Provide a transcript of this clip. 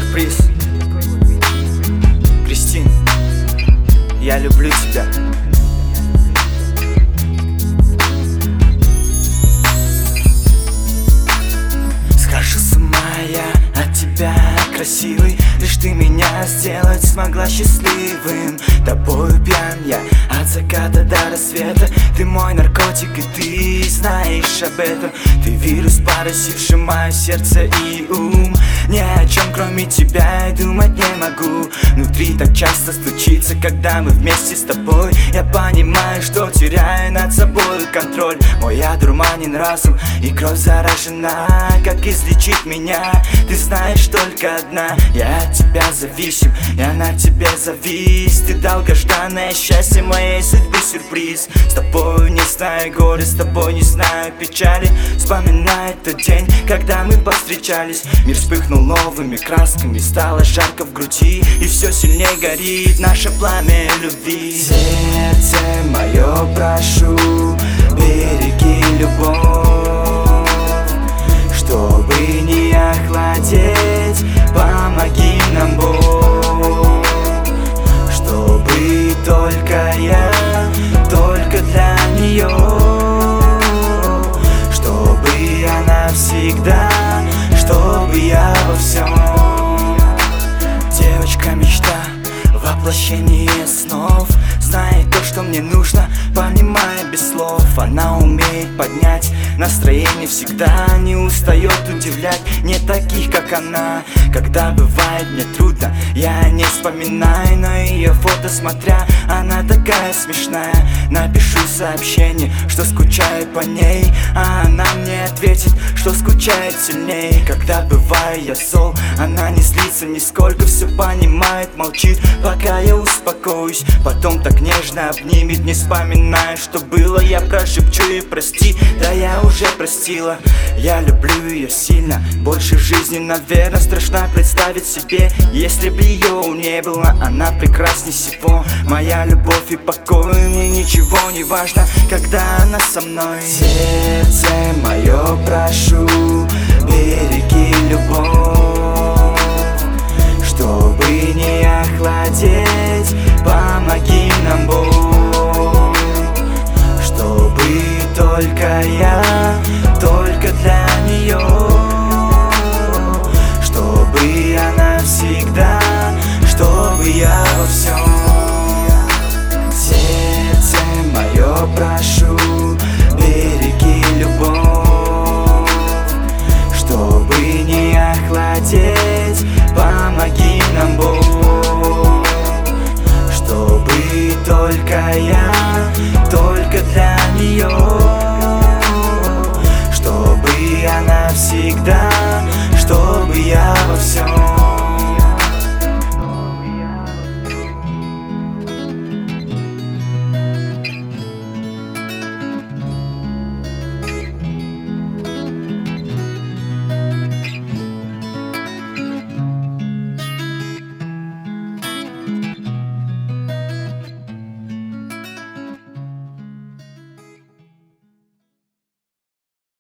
сюрприз. Кристин, я люблю тебя. Схожу с ума я от тебя, красивый. Лишь ты меня сделать смогла счастливым. Тобою пьян я от заката до рассвета. Ты мой наркотик, и ты знаешь об этом. Ты вирус, поразивший мое сердце и ум. Ни о чем кроме тебя и думать не могу. Внутри так часто стучится, когда мы вместе с тобой. Я понимаю, что теряю над собой контроль. Мой одурманен разум, и кровь заражена. Как излечить меня? Ты знаешь только одна. Я от тебя зависим, я на тебе завис. Ты долгожданное счастье моей судьбы сюрприз. С тобой не знаю горя, с тобой не знаю печали. Вспоминаю тот день, когда мы повстречались. Мир вспыхнул новыми красками, стало жарко в груди, и все сильнее горит наше пламя любви. Сердце мое, прошу, береги любовь, чтобы не охладеть, помоги нам, Бог, чтобы только я, только для нее, чтобы она всегда, чтобы я во всем. Девочка мечта, воплощение снов. Знает то, что мне нужно, понимая без слов. Она умеет поднять настроение, всегда не устает удивлять не таких, как она. Когда бывает мне трудно, я не вспоминаю, но ее фото смотря, она такая смешная. Напишу сообщение, что скучаю по ней, а она мне ответит, что скучает сильней. Когда бываю я зол, она не злится нисколько, все понимает, молчит, пока я успокоюсь. Потом так нежно обнимет, не вспоминая, что было. Я прошепчу ей прости, да я уже простила. Я люблю ее сильно, больше жизни, наверное, страшно представить себе. Если бы ее не было, она прекрасней всего. Моя любовь и покой, мне ничего не важно, когда она со мной. Сердце мое, прошу, береги любовь, чтобы не охладеть, помоги нам, Бог, чтобы только я, только для нее, чтобы она всегда, чтобы я во всем. Сердце мое, прошу, береги любовь, чтобы не охладеть, помоги нам, Бог, чтобы только я, только для нее, чтобы она всегда, чтобы я во всем.